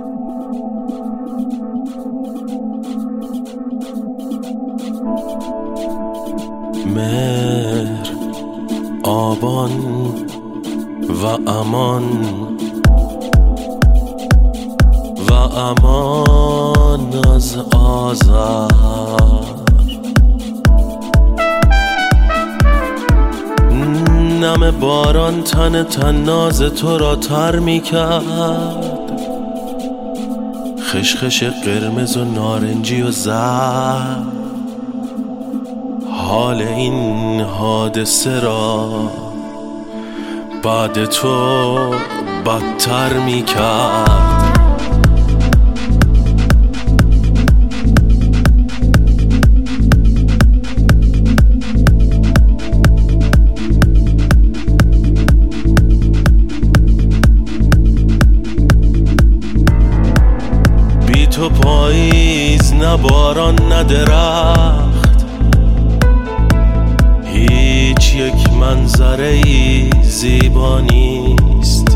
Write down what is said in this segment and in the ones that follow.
مهر آبان و امان و امان از آزار، نم باران تن تناز تو را تر می کرد، خشخش قرمز و نارنجی و زرد حال این حادثه را بعد تو بدتر می کرد. بی تو پاییز نه باران نه درخت، هیچ یک منظره‌ای زیبا نیست.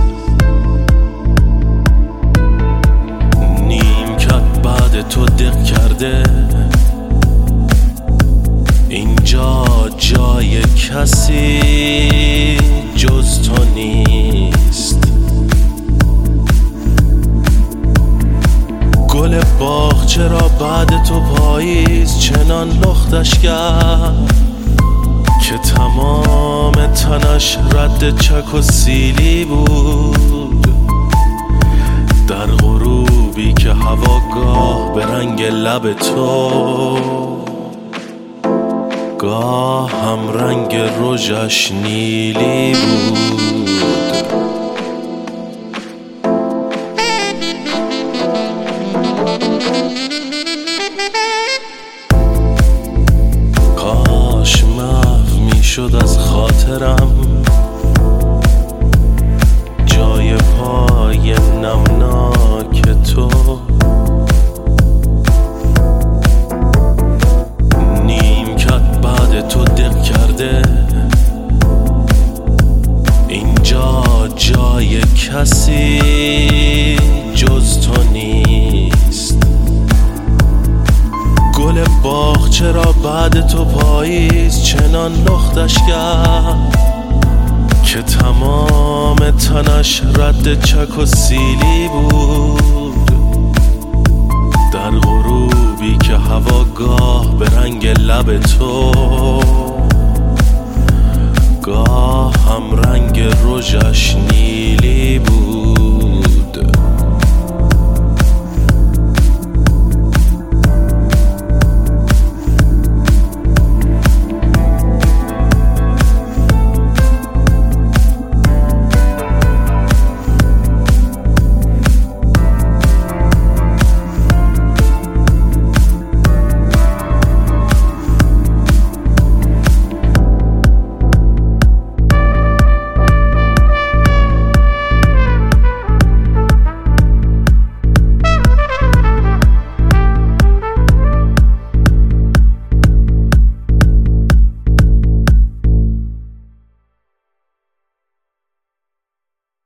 نیمکت بعد تو دق کرده، اینجا جای کسی جز تو نیست. گل باغچه را بعد تو پاییز چنان لختش کرد که تمام تنش رد چک و سیلی بود. در غروبی که هوا گاه به رنگ لب تو، گاه هم رنگ رژش نیلی بود. کاش محو شد از خاطرم جای پای نمناک تو. نیمکت بعد تو دق کرده، اینجا جای کسی جز تو نیست. گل باغچه را بعد تو پاییز چنان لختش کرد که تمام تنش رد چک و سیلی بود. در غروبی که هوا گاه به رنگ لب تو، گاه هم رنگ رژش نیلی